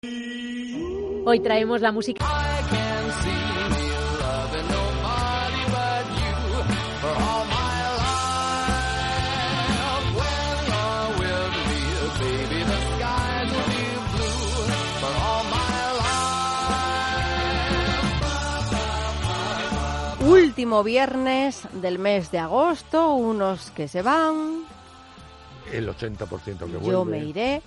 Hoy traemos la música. Último viernes del mes de agosto, unos que se van. El 80% que vuelve. Yo me iré.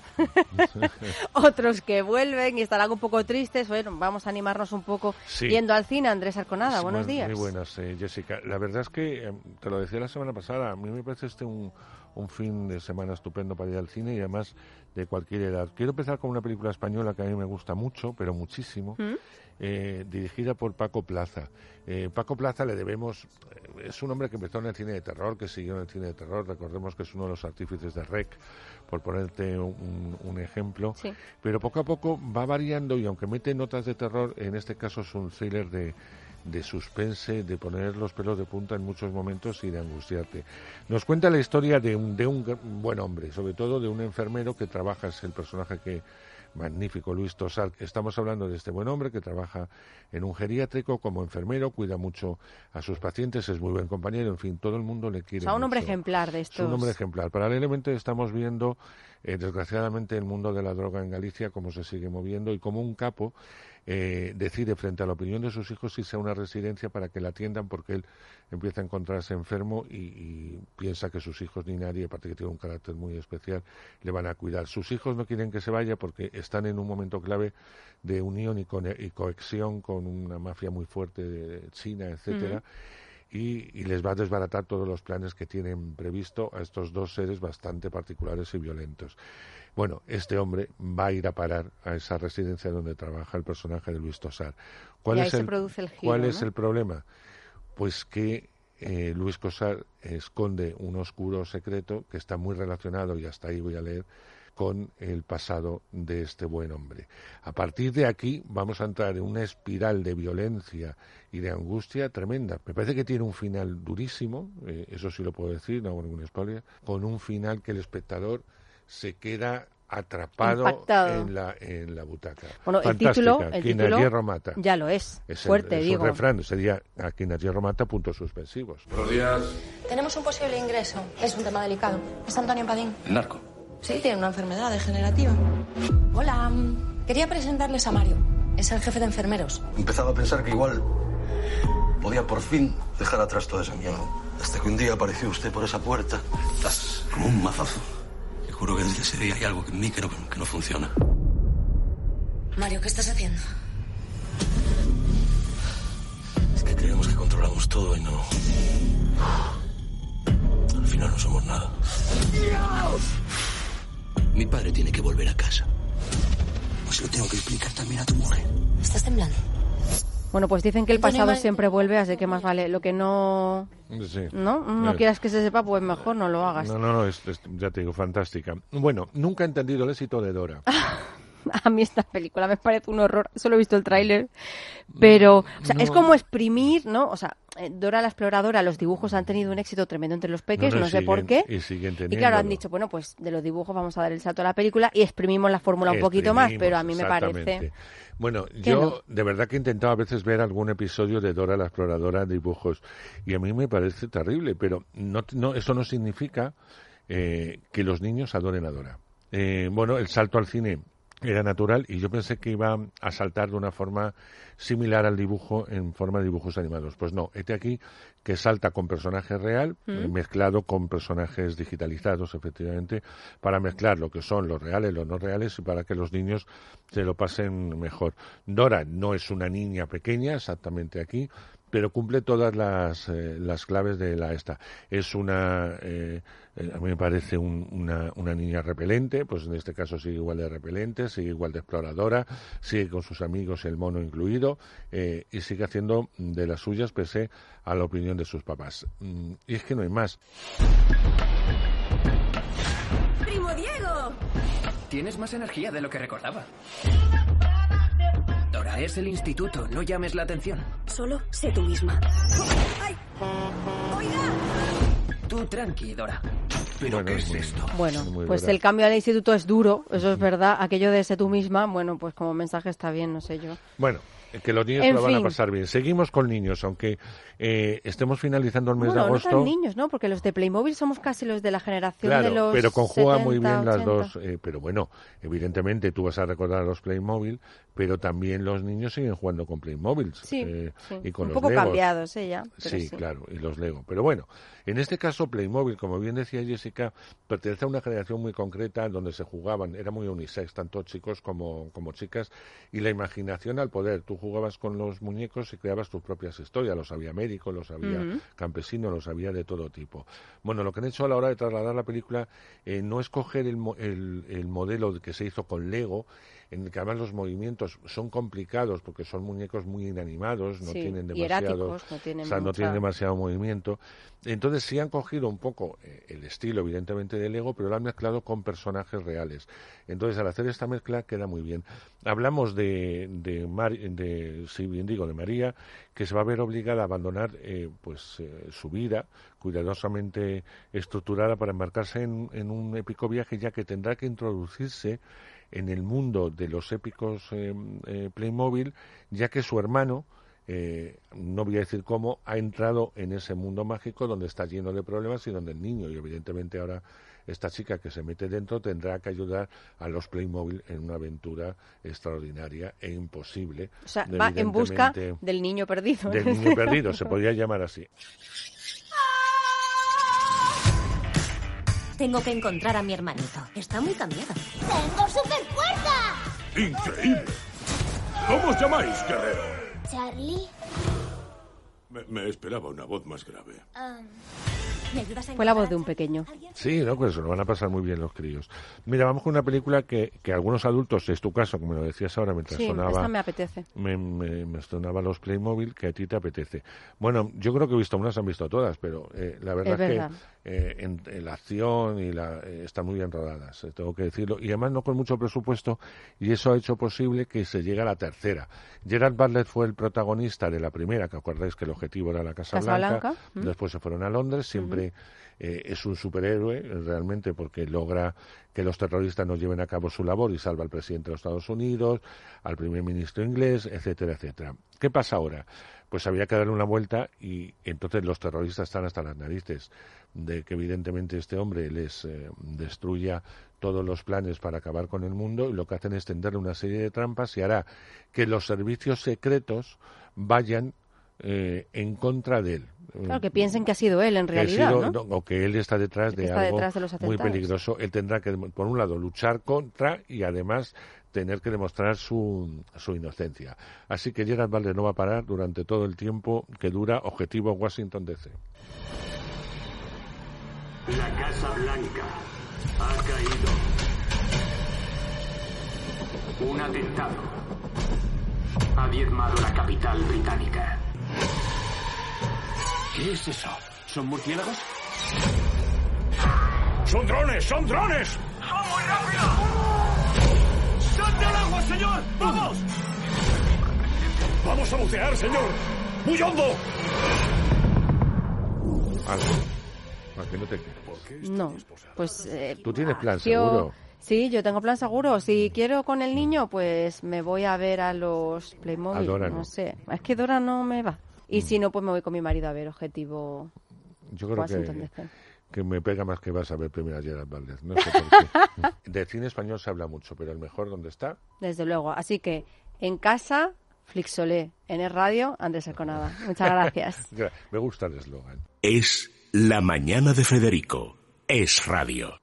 Otros que vuelven y estarán un poco tristes. Bueno, vamos a animarnos un poco yendo al cine. Andrés Arconada, buenos días. Muy buenas, Jessica. La verdad es que, te lo decía la semana pasada, a mí me parece un fin de semana estupendo para ir al cine y además de cualquier edad. Quiero empezar con una película española que a mí me gusta mucho, pero muchísimo, dirigida por Paco Plaza. Paco Plaza le debemos, es un hombre que empezó en el cine de terror, que siguió en el cine de terror, recordemos que es uno de los artífices de REC, por ponerte un ejemplo, pero poco a poco va variando y aunque mete notas de terror, en este caso es un thriller de suspense, de poner los pelos de punta en muchos momentos y de angustiarte. Nos cuenta la historia de un buen hombre, sobre todo de un enfermero que trabaja, es el personaje magnífico, Luis Tosar. Estamos hablando de este buen hombre que trabaja en un geriátrico como enfermero, cuida mucho a sus pacientes, es muy buen compañero, en fin, todo el mundo le quiere. O sea, un hombre mucho. ejemplar de estos. Es un hombre ejemplar. Paralelamente estamos viendo, desgraciadamente, el mundo de la droga en Galicia, cómo se sigue moviendo y cómo un capo decide, frente a la opinión de sus hijos, irse a una residencia para que la atiendan porque él empieza a encontrarse enfermo y piensa que sus hijos ni nadie, aparte que tiene un carácter muy especial, le van a cuidar. Sus hijos no quieren que se vaya porque están en un momento clave de unión y cohesión con una mafia muy fuerte de China, etcétera. Y les va a desbaratar todos los planes que tienen previsto a estos dos seres bastante particulares y violentos. Bueno, este hombre va a ir a parar a esa residencia donde trabaja el personaje de Luis Tosar. Y ahí se produce el giro, ¿Cuál es el problema? Pues que Luis Tosar esconde un oscuro secreto que está muy relacionado, y hasta ahí voy a leer, con el pasado de este buen hombre. A partir de aquí vamos a entrar en una espiral de violencia y de angustia tremenda. Me parece que tiene un final durísimo, eso sí lo puedo decir, no hago ningún spoiler, con un final que el espectador se queda atrapado en la butaca. Bueno, el título hierro mata. Ya lo es fuerte, es digo. Un refrán, sería a quien a hierro mata, puntos suspensivos. Buenos días. Tenemos un posible ingreso. Es un tema delicado. Es Antonio Padín. ¿El narco? Sí, tiene una enfermedad degenerativa. Hola. Quería presentarles a Mario. Es el jefe de enfermeros. Empezaba a pensar que igual podía por fin dejar atrás toda esa mierda. Hasta que un día apareció usted por esa puerta. Estás como un mazazo. Y juro que desde ese día hay algo en mí que no funciona. Mario, ¿qué estás haciendo? Es que creemos que controlamos todo y no... Al final no somos nada. Mi padre tiene que volver a casa. Pues lo tengo que explicar también a tu mujer. ¿Estás temblando? Bueno, pues dicen que el pasado siempre vuelve, así que más vale lo que no... Sí. No quieras que se sepa, pues mejor no lo hagas. No, ya te digo, fantástica. Bueno, nunca he entendido el éxito de Dora. A mí esta película me parece un horror. Solo he visto el tráiler, pero o sea, es como exprimir, ¿no? O sea, Dora la exploradora, los dibujos han tenido un éxito tremendo entre los peques, no sé por qué. Y claro, han dicho, bueno, pues de los dibujos vamos a dar el salto a la película y exprimimos la fórmula un poquito más, pero a mí me parece... Bueno, yo de verdad que he intentado a veces ver algún episodio de Dora la exploradora de dibujos y a mí me parece terrible, pero eso no significa que los niños adoren a Dora. Bueno, el salto al cine era natural y yo pensé que iba a saltar de una forma similar al dibujo en forma de dibujos animados. Pues no, este aquí que salta con personaje real, mezclado con personajes digitalizados, efectivamente, para mezclar lo que son los reales, los no reales y para que los niños se lo pasen mejor. Dora no es una niña pequeña, exactamente aquí, pero cumple todas las claves de la esta. Es una, a mí me parece una niña repelente, pues en este caso sigue igual de repelente, sigue igual de exploradora, sigue con sus amigos, el mono incluido, y sigue haciendo de las suyas pese a la opinión de sus papás. Y es que no hay más. ¡Primo Diego! Tienes más energía de lo que recordaba. Dora, es el instituto, no llames la atención. Solo sé tú misma. ¡Ay! ¡Oiga! Tú tranqui, Dora. ¿Pero qué es esto? Bueno, pues el cambio al instituto es duro, eso es verdad. Aquello de sé tú misma, bueno, pues como mensaje está bien, no sé yo. Bueno, que los niños lo van a pasar bien. Seguimos con niños, aunque estemos finalizando el mes de agosto. No tan niños, ¿no? Porque los de Playmobil somos casi los de la generación claro, de los pero conjuga 70, muy bien 80. las dos. Pero bueno, evidentemente tú vas a recordar a los Playmobil, pero también los niños siguen jugando con Playmobil. Sí, y con un los poco Legos. cambiados, ya. Sí, claro, y los Lego. Pero bueno, en este caso Playmobil, como bien decía Jessica, pertenece a una generación muy concreta donde se jugaban, era muy unisex, tanto chicos como chicas, y la imaginación al poder. Tú jugabas con los muñecos y creabas tus propias historias, los había médicos, los había campesinos, los había de todo tipo. Bueno, lo que han hecho a la hora de trasladar la película no es coger el modelo que se hizo con Lego, en el que además los movimientos son complicados porque son muñecos muy inanimados, no tienen demasiado, no tienen demasiado movimiento. Entonces sí han cogido un poco el estilo, evidentemente, de Lego, pero lo han mezclado con personajes reales. Entonces, al hacer esta mezcla queda muy bien. Hablamos de María, que se va a ver obligada a abandonar su vida cuidadosamente estructurada para embarcarse en un épico viaje, ya que tendrá que introducirse en el mundo de los épicos Playmobil, ya que su hermano, no voy a decir cómo, ha entrado en ese mundo mágico donde está lleno de problemas y donde el niño, y evidentemente ahora esta chica que se mete dentro, tendrá que ayudar a los Playmobil en una aventura extraordinaria e imposible. O sea, va en busca del niño perdido. Del niño perdido, se podría llamar así. Tengo que encontrar a mi hermanito. Está muy cambiado. ¡Tengo super fuerza! ¡Increíble! ¿Cómo os llamáis, guerrero? ¿Charlie? Me esperaba una voz más grave. ¿Me ayudas a Fue la voz de un pequeño. Sí, no, pues eso lo van a pasar muy bien los críos. Mira, vamos con una película que algunos adultos, es tu caso, como lo decías ahora, mientras sonaba... esta me apetece. Me sonaba los Playmobil, que a ti te apetece. Bueno, yo creo que he visto unas, han visto todas, pero la verdad es que en la acción y están muy bien rodadas, tengo que decirlo. Y además no con mucho presupuesto, y eso ha hecho posible que se llegue a la tercera. Gerard Butler fue el protagonista de la primera, que acordáis que el objetivo era la Casa Blanca. Después se fueron a Londres, siempre... es un superhéroe realmente porque logra que los terroristas no lleven a cabo su labor y salva al presidente de los Estados Unidos, al primer ministro inglés, etcétera, etcétera. ¿Qué pasa ahora? Pues había que darle una vuelta y entonces los terroristas están hasta las narices de que evidentemente este hombre les destruya todos los planes para acabar con el mundo, y lo que hacen es tenderle una serie de trampas y hará que los servicios secretos vayan en contra de él. Claro, que piensen que ha sido él en realidad, ¿no? O que él está detrás de algo muy peligroso. Él tendrá que, por un lado, luchar contra y además tener que demostrar su inocencia. Así que Gerard Butler no va a parar durante todo el tiempo que dura Objetivo Washington DC. La Casa Blanca ha caído. Un atentado ha diezmado la capital británica. ¿Qué es eso? ¿Son murciélagos? ¡Son drones! ¡Son drones! ¡Son muy rápidos! ¡Salte al agua, señor! ¡Vamos! ¡Vamos a bucear, señor! ¡Muy hondo! ¿A qué no te quieres? No, pues... ¿Tú tienes plan seguro? Sí, yo tengo plan seguro. Si quiero con el niño, pues me voy a ver a los Playmobil. A Dora, no sé. Es que Dora no me va. Y si no, pues me voy con mi marido a ver Objetivo Washington DC. Que me pega más que vas a ver primero a Gerard Butler. No sé por qué. De cine español se habla mucho, pero el mejor, ¿dónde está? Desde luego. Así que, en casa, Flixolé. En el radio, Andrés Arconada. Muchas gracias. Me gusta el eslogan. Es La Mañana de Federico. Es radio.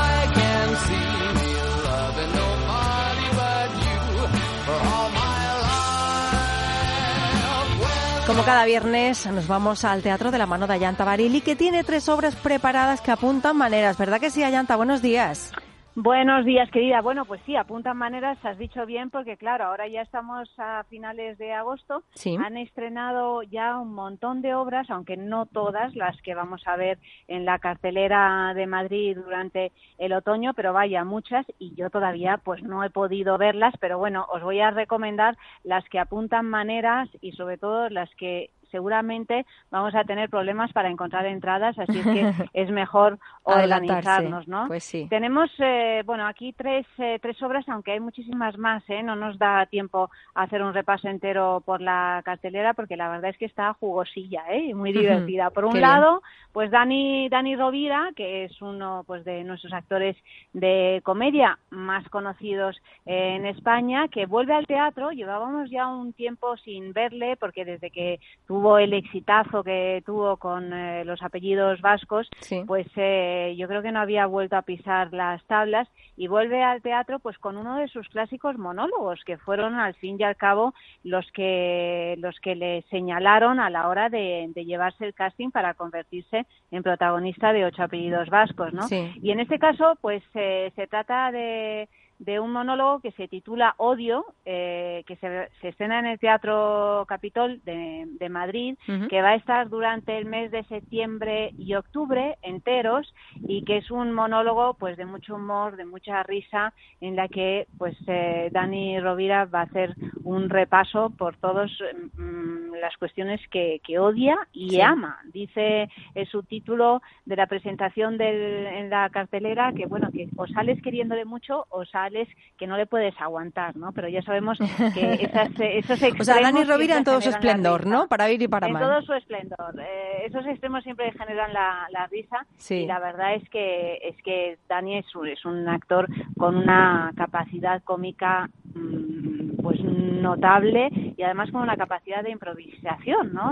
Como cada viernes nos vamos al teatro de la mano de Ayanta Barili, que tiene 3 obras preparadas que apuntan maneras. ¿Verdad que sí, Ayanta? Buenos días. Buenos días, querida. Bueno, pues sí, apuntan maneras, has dicho bien, porque claro, ahora ya estamos a finales de agosto. Sí. Han estrenado ya un montón de obras, aunque no todas las que vamos a ver en la cartelera de Madrid durante el otoño, pero vaya, muchas, y yo todavía pues no he podido verlas, pero bueno, os voy a recomendar las que apuntan maneras y sobre todo las que seguramente vamos a tener problemas para encontrar entradas, así es que es mejor organizarnos, ¿no? Pues sí. Tenemos, aquí tres obras, aunque hay muchísimas más, no nos da tiempo a hacer un repaso entero por la cartelera, porque la verdad es que está jugosilla, y muy divertida. Por un lado, pues Dani Rovira, que es uno pues de nuestros actores de comedia más conocidos en España, que vuelve al teatro. Llevábamos ya un tiempo sin verle, porque desde que tuvo el exitazo que tuvo con Los apellidos vascos, pues yo creo que no había vuelto a pisar las tablas, y vuelve al teatro pues con uno de sus clásicos monólogos, que fueron al fin y al cabo los que le señalaron a la hora de llevarse el casting para convertirse en protagonista de 8 apellidos vascos, ¿no? Sí. Y en este caso pues se trata de un monólogo que se titula Odio, que se estrena en el Teatro Capitol de Madrid, que va a estar durante el mes de septiembre y octubre enteros, y que es un monólogo pues de mucho humor, de mucha risa, en la que pues Dani Rovira va a hacer un repaso por todas las cuestiones que odia y ama. Dice el subtítulo de la presentación en la cartelera que que o sales queriéndole mucho o sales que no le puedes aguantar, ¿no? Pero ya sabemos que esos extremos... O sea, Dani Rovira en todo su esplendor, ¿no? Para bien y para mal. En todo su esplendor. Esos extremos siempre generan la risa, y la verdad es que Dani es un actor con una capacidad cómica pues notable, y además con una capacidad de improvisación, ¿no?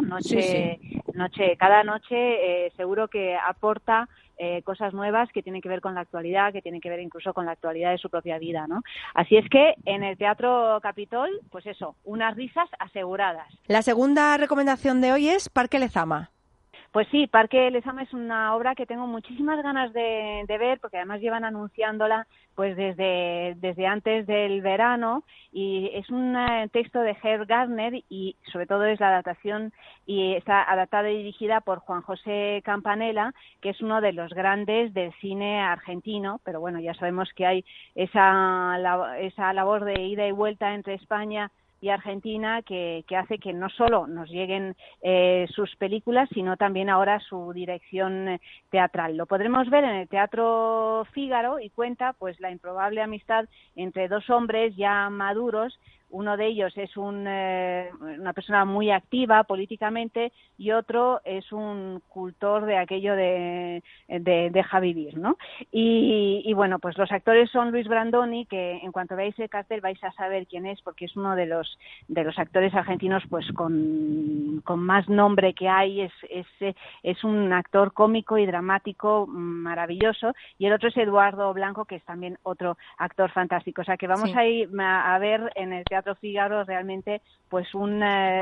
Cada noche seguro que aporta cosas nuevas que tienen que ver con la actualidad, que tienen que ver incluso con la actualidad de su propia vida, ¿no? Así es que en el Teatro Capitol, pues eso, unas risas aseguradas. La segunda recomendación de hoy es Parque Lezama. Pues sí, Parque Lezama es una obra que tengo muchísimas ganas de ver, porque además llevan anunciándola pues desde antes del verano, y es un texto de Herb Gardner, y sobre todo es la adaptación, y está adaptada y dirigida por Juan José Campanella, que es uno de los grandes del cine argentino, pero bueno, ya sabemos que hay esa labor de ida y vuelta entre España y Argentina que hace que no solo nos lleguen sus películas, sino también ahora su dirección teatral. Lo podremos ver en el Teatro Fígaro, y cuenta pues la improbable amistad entre dos hombres ya maduros. Uno de ellos es una persona muy activa políticamente, y otro es un cultor de aquello de deja vivir, ¿no? Y bueno, pues los actores son Luis Brandoni, que en cuanto veáis el cartel vais a saber quién es, porque es uno de los actores argentinos pues con más nombre que hay. Es un actor cómico y dramático maravilloso, y el otro es Eduardo Blanco, que es también otro actor fantástico. O sea que vamos a ir a ver en el Teatro Fígaro realmente pues un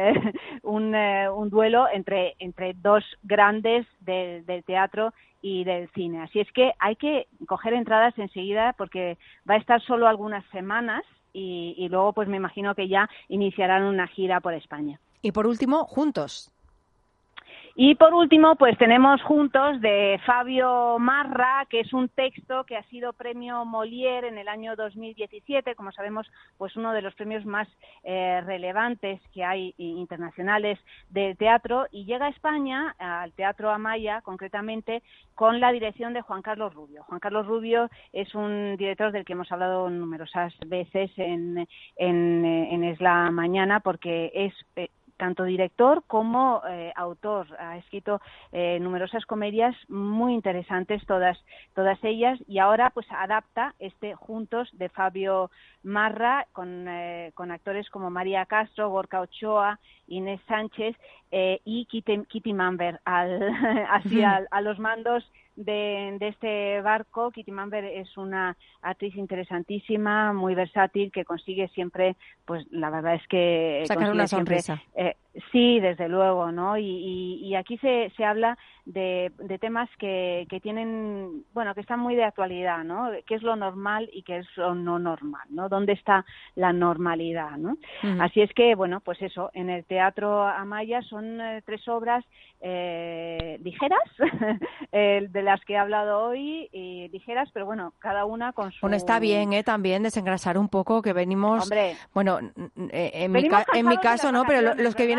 duelo entre dos grandes del teatro y del cine. Así es que hay que coger entradas enseguida, porque va a estar solo algunas semanas, y luego pues me imagino que ya iniciarán una gira por España. Y por último, Juntos. Y por último, pues tenemos Juntos, de Fabio Marra, que es un texto que ha sido premio Molière en el año 2017, como sabemos, pues uno de los premios más relevantes que hay internacionales de teatro, y llega a España, al Teatro Amaya concretamente, con la dirección de Juan Carlos Rubio. Juan Carlos Rubio es un director del que hemos hablado numerosas veces en Es la Mañana, porque es tanto director como autor. Ha escrito numerosas comedias muy interesantes, todas ellas, y ahora pues adapta Juntos de Fabio Marra con actores como María Castro, Gorka Ochoa, Inés Sánchez y Kitty Mamber a los mandos de este barco. Kitty Mamber es una actriz interesantísima, muy versátil, que consigue siempre, pues la verdad es que sacar una sonrisa. Sí, desde luego, ¿no? Y aquí se habla de temas que tienen, bueno, que están muy de actualidad, ¿no? ¿Qué es lo normal y qué es lo no normal, ¿no? ¿Dónde está la normalidad, ¿no? Uh-huh. Así es que, bueno, pues eso, en el Teatro Amaya son 3 obras ligeras, de las que he hablado hoy, ligeras, pero bueno, cada una con su... Bueno, está bien, también desengrasar un poco, que venimos... Hombre, bueno, en mi caso no, pero los que vienen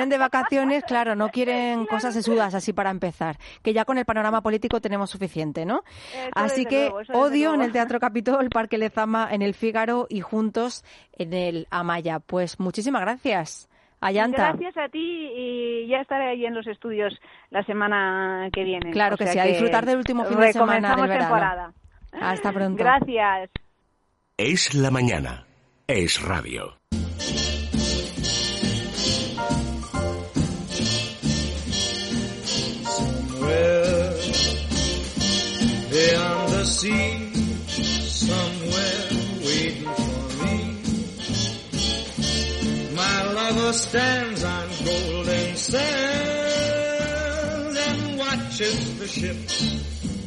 vienen de vacaciones, claro, no quieren cosas sesudas así para empezar, que ya con el panorama político tenemos suficiente, ¿no? Así que Odio en el Teatro Capitol, Parque Lezama en el Fígaro y Juntos en el Amaya. Pues muchísimas gracias. Ayanta. Gracias a ti y ya estaré ahí en los estudios la semana que viene. Claro que sí, a disfrutar del último fin de semana del verano. Temporada. Hasta pronto. Gracias. Es la mañana. Es radio. Somewhere beyond the sea, somewhere waiting for me, my lover stands on golden sands and watches the ships.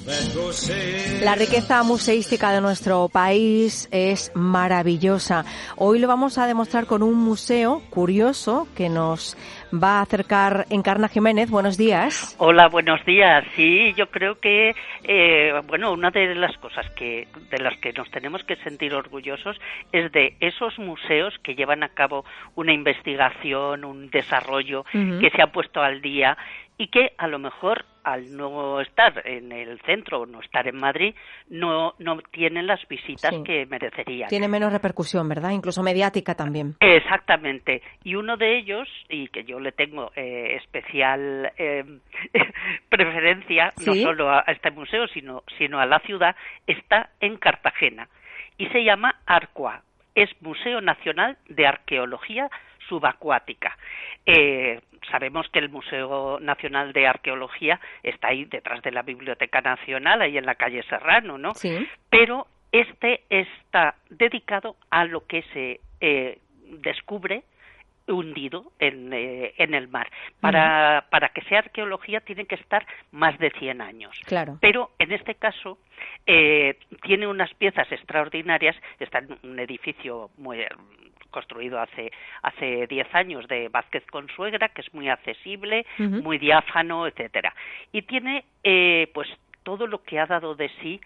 La riqueza museística de nuestro país es maravillosa. Hoy lo vamos a demostrar con un museo curioso que nos va a acercar Encarna Jiménez. Buenos días. Hola, buenos días. Sí, yo creo que una de las cosas de las que nos tenemos que sentir orgullosos es de esos museos que llevan a cabo una investigación, un desarrollo, que se ha puesto al día y que a lo mejor al no estar en el centro o no estar en Madrid no tienen las visitas que merecerían. Tiene menos repercusión, ¿verdad? Incluso mediática también. Exactamente. Y uno de ellos, y que yo le tengo especial preferencia, ¿sí? No solo a este museo, sino a la ciudad, está en Cartagena y se llama Arcoa. Es Museo Nacional de Arqueología Subacuática. Sabemos que el Museo Nacional de Arqueología está ahí detrás de la Biblioteca Nacional, ahí en la calle Serrano, ¿no? Sí. Pero este está dedicado a lo que se descubre hundido en el mar. Para que sea arqueología tiene que estar más de 100 años. Claro. Pero en este caso tiene unas piezas extraordinarias. Está en un edificio muy construido hace 10 años de Vázquez Consuegra, que es muy accesible, muy diáfano, etcétera. Y tiene pues todo lo que ha dado de sí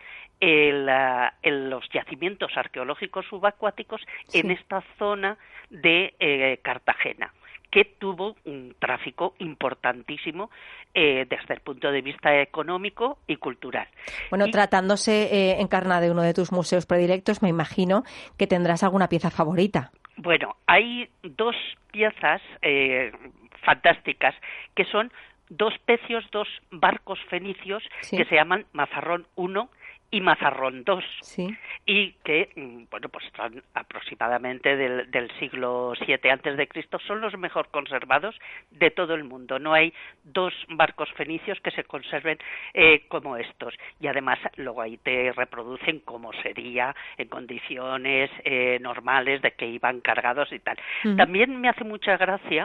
los yacimientos arqueológicos subacuáticos en esta zona de Cartagena, que tuvo un tráfico importantísimo desde el punto de vista económico y cultural. Bueno, tratándose, Encarna, de uno de tus museos predilectos, me imagino que tendrás alguna pieza favorita. Bueno, hay dos piezas fantásticas que son dos barcos fenicios que se llaman Mazarrón I y Mazarrón II, y que, pues están aproximadamente del siglo VII antes de Cristo, son los mejor conservados de todo el mundo. No hay dos barcos fenicios que se conserven como estos, y además luego ahí te reproducen cómo sería en condiciones normales de que iban cargados y tal. También me hace mucha gracia,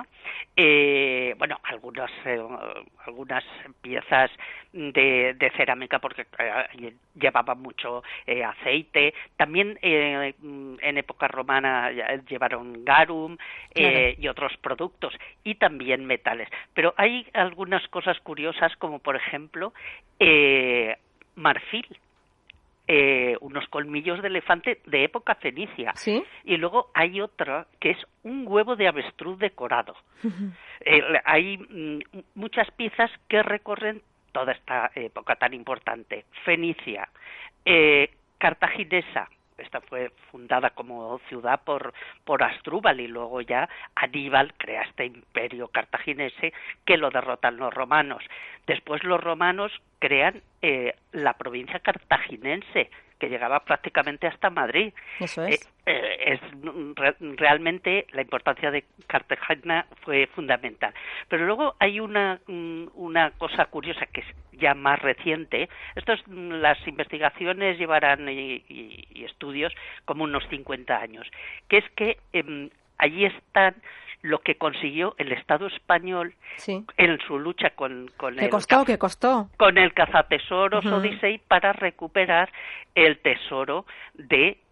algunas piezas de cerámica, porque llevaban mucho aceite. También en época romana llevaron garum y otros productos, y también metales. Pero hay algunas cosas curiosas, como por ejemplo marfil. Unos colmillos de elefante de época fenicia. ¿Sí? Y luego hay otra que es un huevo de avestruz decorado. Hay muchas piezas que recorren toda esta época tan importante. Fenicia, cartaginesa. Esta fue fundada como ciudad por Asdrúbal, y luego ya Aníbal crea este imperio cartaginese que lo derrotan los romanos. Después los romanos crean la provincia cartaginense, que llegaba prácticamente hasta Madrid. Eso es. Realmente la importancia de Cartagena fue fundamental. Pero luego hay una cosa curiosa que es ya más reciente. Las investigaciones llevarán y estudios como unos 50 años, que es que allí están lo que consiguió el Estado español en su lucha con ¿Qué costó? Con el cazatesoros Odisei para recuperar el tesoro de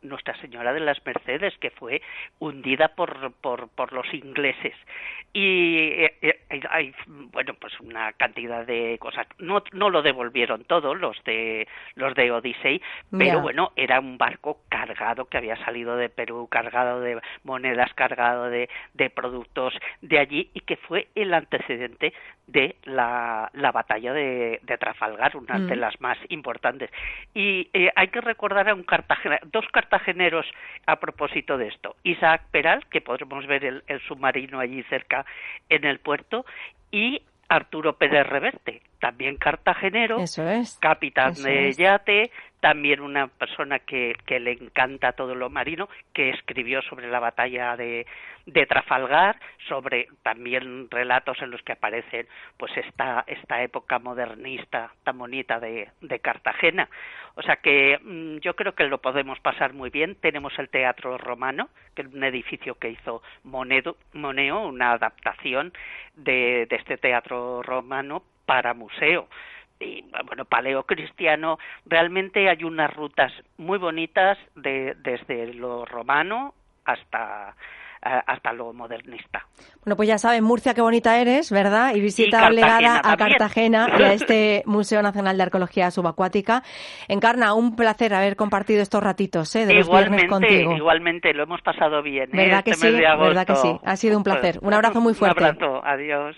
Nuestra Señora de las Mercedes, que fue hundida por los ingleses. Y hay, bueno, pues una cantidad de cosas. No lo devolvieron todo, los de Odyssey, pero bueno, era un barco cargado que había salido de Perú, cargado de monedas, cargado de productos de allí, y que fue el antecedente de la batalla de Trafalgar, una de las más importantes. Y hay que recordar a dos cartageneros a propósito de esto. Isaac Peral, que podremos ver el submarino allí cerca en el puerto, y Arturo Pérez Reverte, también cartagenero, capitán de yate, también una persona que le encanta todo lo marino, que escribió sobre la batalla de Trafalgar, sobre también relatos en los que aparecen pues esta época modernista tan bonita de Cartagena. O sea que yo creo que lo podemos pasar muy bien. Tenemos el Teatro Romano, que es un edificio que hizo Moneo, una adaptación de este teatro romano para museo. Y bueno, paleocristiano, realmente hay unas rutas muy bonitas desde lo romano hasta lo modernista. Bueno, pues ya saben, Murcia, qué bonita eres, ¿verdad? Y visita obligada a Cartagena y a este Museo Nacional de Arqueología Subacuática. Encarna, un placer haber compartido estos ratitos de los viernes contigo. Igualmente, lo hemos pasado bien. ¿Verdad que sí? ¿Verdad que sí? Ha sido un placer. Un abrazo muy fuerte. Un abrazo, adiós.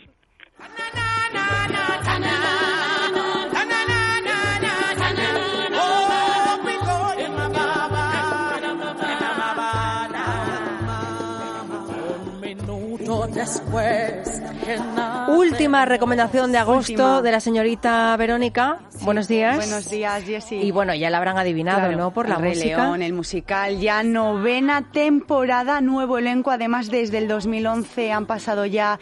Última recomendación de agosto de la señorita Verónica. Sí, buenos días. Buenos días, Jessie. Y bueno, ya la habrán adivinado, claro, ¿no? Por la música. Rey León, el musical, ya 9ª temporada, nuevo elenco. Además, desde el 2011 han pasado ya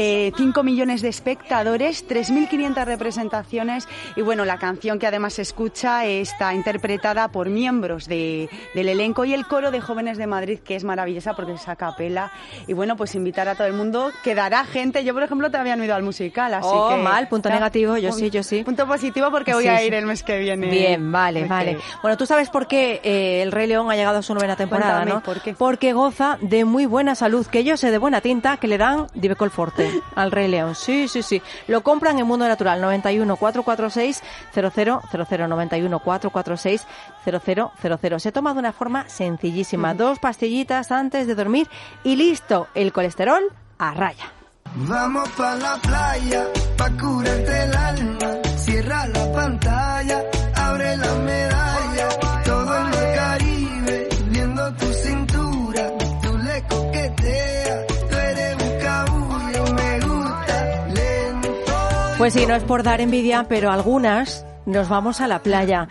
5 millones de espectadores, 3.500 representaciones. Y bueno, la canción que además se escucha está interpretada por miembros del elenco y el coro de Jóvenes de Madrid, que es maravillosa porque es a capela. Y bueno, pues invitar a todo el mundo. Quedará gente. Yo, por ejemplo, todavía no he ido al musical, así que... mal, punto negativo, yo sí. Punto positivo porque voy a ir el mes que viene. Bien, vale. Bueno, tú sabes por qué el Rey León ha llegado a su 9ª temporada, Cuéntame, ¿no? ¿por qué? Porque goza de muy buena salud, que yo sé de buena tinta, que le dan Divecol Forte al Rey León. Sí. Lo compran en Mundo Natural, 91 446 0000, 91 446 0000. Se toma de una forma sencillísima. 2 pastillitas antes de dormir y listo, el colesterol a raya. Vamos pa' la playa, pa' curarte el alma. Cierra la pantalla, abre la medalla. Todo en el Caribe, viendo tu cintura. Tú le coqueteas, tú eres un cabullo, me gusta lento. Pues sí, no es por dar envidia, pero algunas... nos vamos a la playa.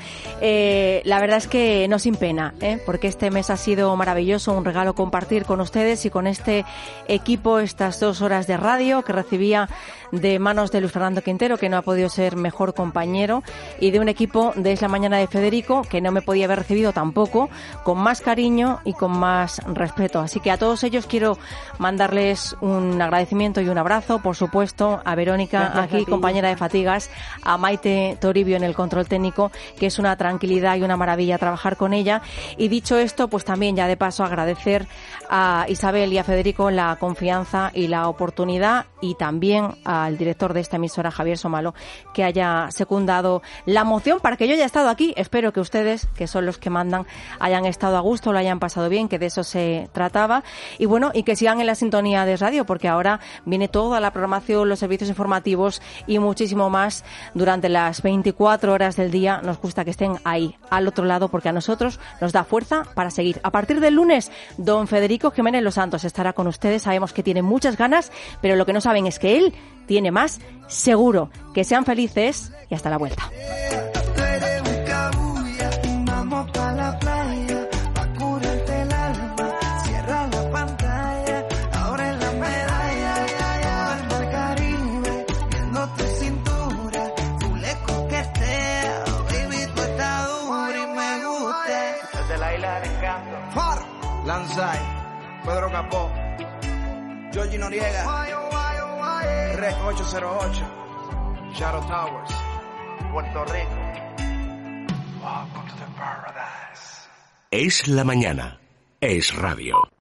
La verdad es que no sin pena, porque este mes ha sido maravilloso, un regalo compartir con ustedes y con este equipo estas 2 horas de radio que recibía de manos de Luis Fernando Quintero, que no ha podido ser mejor compañero, y de un equipo de Es la Mañana de Federico, que no me podía haber recibido tampoco, con más cariño y con más respeto. Así que a todos ellos quiero mandarles un agradecimiento y un abrazo, por supuesto, a Verónica, aquí, compañera de fatigas, a Maite Toribio en el control técnico, que es una tranquilidad y una maravilla trabajar con ella. Y dicho esto, pues también ya de paso agradecer a Isabel y a Federico la confianza y la oportunidad, y también al director de esta emisora, Javier Somalo, que haya secundado la moción para que yo haya estado aquí. Espero que ustedes, que son los que mandan, hayan estado a gusto, lo hayan pasado bien, que de eso se trataba. Y bueno, y que sigan en la sintonía de radio, porque ahora viene toda la programación, los servicios informativos y muchísimo más durante las 24 horas del día. Nos gusta que estén ahí, al otro lado, porque a nosotros nos da fuerza para seguir. A partir del lunes, don Federico Jiménez Los Santos estará con ustedes. Sabemos que tiene muchas ganas, pero lo que no saben es que él tiene más, seguro. Que sean felices y hasta la vuelta. Lanzai, Pedro Capó, Georgie Noriega, Rec 808, Shadow Towers, Puerto Rico. Welcome to the paradise. Es la mañana. Es radio.